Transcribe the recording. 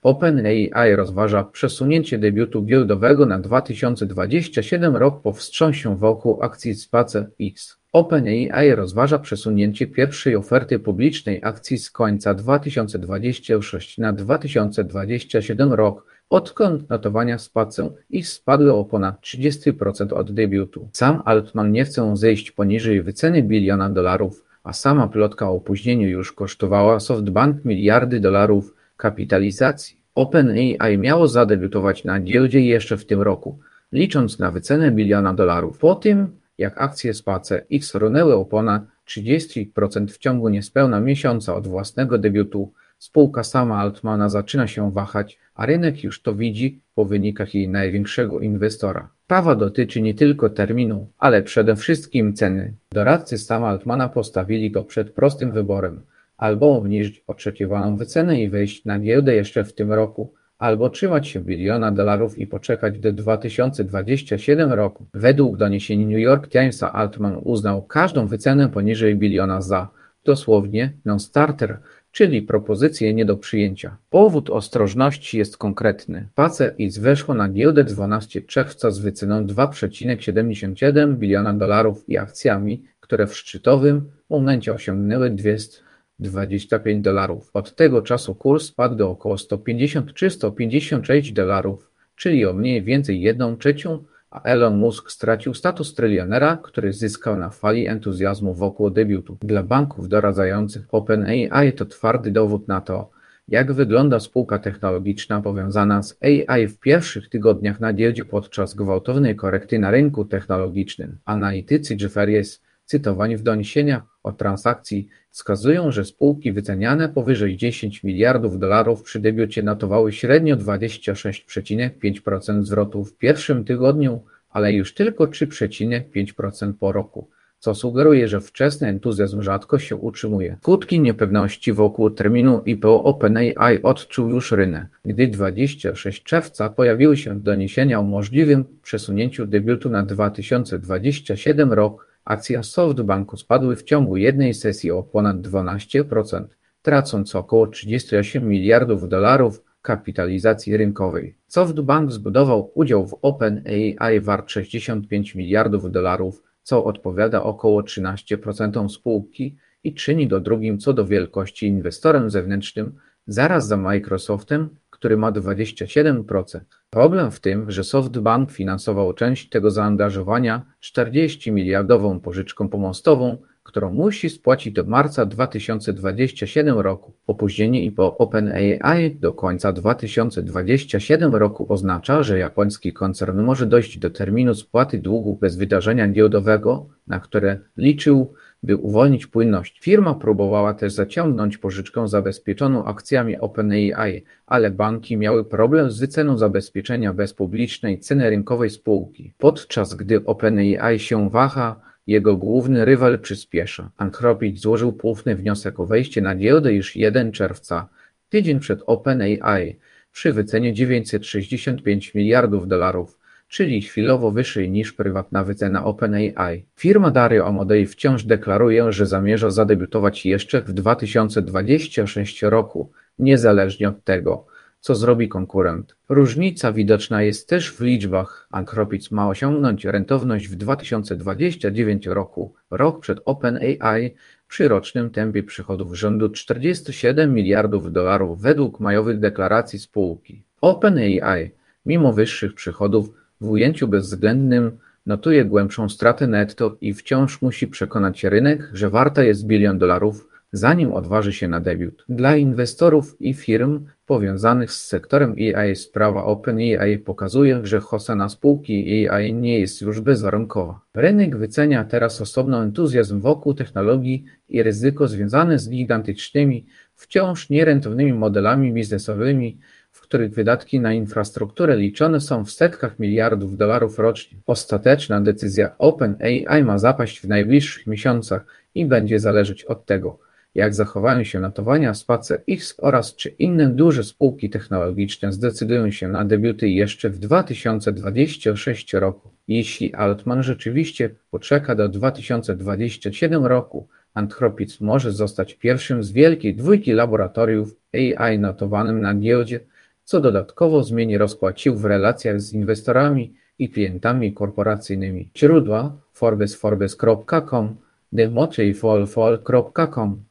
OpenAI rozważa przesunięcie debiutu giełdowego na 2027 rok po wstrząsie wokół akcji SpaceX. OpenAI rozważa przesunięcie pierwszej oferty publicznej akcji z końca 2026 na 2027 rok, odkąd notowania SpaceX spadły o ponad 30% od debiutu. Sam Altman nie chce zejść poniżej wyceny $1 biliona, a sama plotka o opóźnieniu już kosztowała SoftBank miliardy dolarów kapitalizacji. OpenAI miało zadebiutować na giełdzie jeszcze w tym roku, licząc na wycenę $1 biliona. Po tym, jak akcje SpaceX runęły o ponad 30% w ciągu niespełna miesiąca od własnego debiutu, spółka sama Altmana zaczyna się wahać, a rynek już to widzi po wynikach jej największego inwestora. Sprawa dotyczy nie tylko terminu, ale przede wszystkim ceny. Doradcy sama Altmana postawili go przed prostym wyborem: albo obniżyć oczekiwaną wycenę i wejść na giełdę jeszcze w tym roku, albo trzymać się $1 biliona i poczekać do 2027 roku. Według doniesień New York Timesa Altman uznał każdą wycenę poniżej $1 biliona za dosłownie non-starter, czyli propozycję nie do przyjęcia. Powód ostrożności jest konkretny. SpaceX weszło na giełdę 12 czerwca z wyceną $2,77 biliona i akcjami, które w szczytowym momencie osiągnęły $225. Od tego czasu kurs spadł do około 150 czy 156 dolarów, czyli o mniej więcej 1/3, a Elon Musk stracił status trylionera, który zyskał na fali entuzjazmu wokół debiutu. Dla banków doradzających OpenAI to twardy dowód na to, jak wygląda spółka technologiczna powiązana z AI w pierwszych tygodniach na giełdzie podczas gwałtownej korekty na rynku technologicznym. Analitycy Jefferies, cytowani w doniesieniach o transakcji, wskazują, że spółki wyceniane powyżej $10 miliardów przy debiucie notowały średnio 26,5% zwrotu w pierwszym tygodniu, ale już tylko 3,5% po roku, co sugeruje, że wczesny entuzjazm rzadko się utrzymuje. Skutki niepewności wokół terminu IPO OpenAI odczuł już rynek, gdy 26 czerwca pojawiły się doniesienia o możliwym przesunięciu debiutu na 2027 rok. Akcje SoftBanku spadły w ciągu jednej sesji o ponad 12%, tracąc około $38 miliardów kapitalizacji rynkowej. SoftBank zbudował udział w OpenAI wart $65 miliardów, co odpowiada około 13% spółki i czyni go drugim co do wielkości inwestorem zewnętrznym, zaraz za Microsoftem, który ma 27%. Problem w tym, że SoftBank finansował część tego zaangażowania 40-miliardową pożyczką pomostową, którą musi spłacić do marca 2027 roku. Opóźnienie IPO OpenAI do końca 2027 roku oznacza, że japoński koncern może dojść do terminu spłaty długu bez wydarzenia giełdowego, na które liczył, by uwolnić płynność. Firma próbowała też zaciągnąć pożyczkę zabezpieczoną akcjami OpenAI, ale banki miały problem z wyceną zabezpieczenia bez publicznej ceny rynkowej spółki. Podczas gdy OpenAI się waha, jego główny rywal przyspiesza. Anthropic złożył poufny wniosek o wejście na giełdę już 1 czerwca, tydzień przed OpenAI, przy wycenie $965 miliardów, czyli chwilowo wyższej niż prywatna wycena OpenAI. Firma Dario Amodei wciąż deklaruje, że zamierza zadebiutować jeszcze w 2026 roku, niezależnie od tego, co zrobi konkurent. Różnica widoczna jest też w liczbach. Anthropic ma osiągnąć rentowność w 2029 roku, rok przed OpenAI, przy rocznym tempie przychodów rzędu $47 miliardów według majowych deklaracji spółki. OpenAI, mimo wyższych przychodów, w ujęciu bezwzględnym notuje głębszą stratę netto i wciąż musi przekonać rynek, że warta jest $1 bilion, zanim odważy się na debiut. Dla inwestorów i firm powiązanych z sektorem AI sprawa OpenAI pokazuje, że ocena spółki AI nie jest już bezwarunkowa. Rynek wycenia teraz osobno entuzjazm wokół technologii i ryzyko związane z gigantycznymi, wciąż nierentownymi modelami biznesowymi, w których wydatki na infrastrukturę liczone są w setkach miliardów dolarów rocznie. Ostateczna decyzja OpenAI ma zapaść w najbliższych miesiącach i będzie zależeć od tego, jak zachowają się notowania SpaceX oraz czy inne duże spółki technologiczne zdecydują się na debiuty jeszcze w 2026 roku. Jeśli Altman rzeczywiście poczeka do 2027 roku, Anthropic może zostać pierwszym z wielkiej dwójki laboratoriów AI notowanym na giełdzie, co dodatkowo zmieni rozkład sił w relacjach z inwestorami i klientami korporacyjnymi. Źródła: Forbes, forbes.com, themotivefall.com.